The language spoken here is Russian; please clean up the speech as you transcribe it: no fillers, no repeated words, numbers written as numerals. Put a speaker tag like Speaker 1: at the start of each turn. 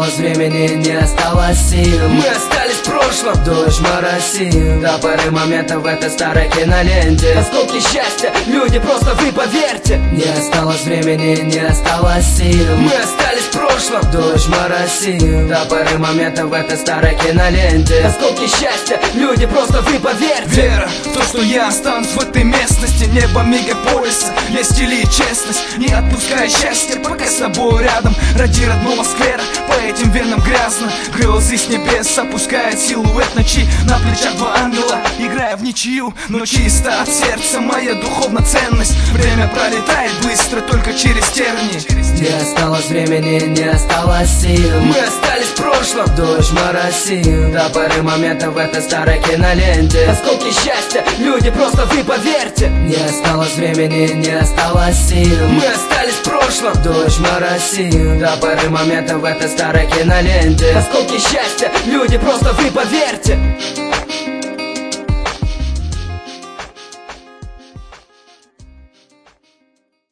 Speaker 1: осталось времени, не осталось сил.
Speaker 2: Мы остались в прошлом,
Speaker 1: дождь моросил до поры момента в этой старой киноленте.
Speaker 2: Осколки счастья, люди, просто вы поверьте.
Speaker 1: Не осталось времени, не осталось сил.
Speaker 2: Мы остались в прошлом,
Speaker 1: дождь моросил до поры момента в этой старой киноленте.
Speaker 2: Осколки счастья, люди, просто вы поверьте.
Speaker 3: Вера в то, что я останусь в этой местности. Небо мегаполиса, есть стили и честность. Не отпускай счастье, пока с тобой рядом. Ради родного сквера, по этим венам грязно. Грозы с небес опускает силуэт ночи. На плечах два ангела, играя в ничью. Но чисто от сердца моя духовная ценность. Время пролетает быстро, только через тернии.
Speaker 1: Не осталось времени, не осталось сил.
Speaker 2: Мы остались в прошлом,
Speaker 1: дождь моросил до поры момента в этой старой киноленте.
Speaker 2: Осколки счастья, люди, просто вы поверьте.
Speaker 1: Не осталось времени, не осталось сил.
Speaker 2: Мы остались в прошлом,
Speaker 1: дождь моросил до поры момента в этой старой киноленте.
Speaker 2: Осколки счастья, люди, просто вы поверьте.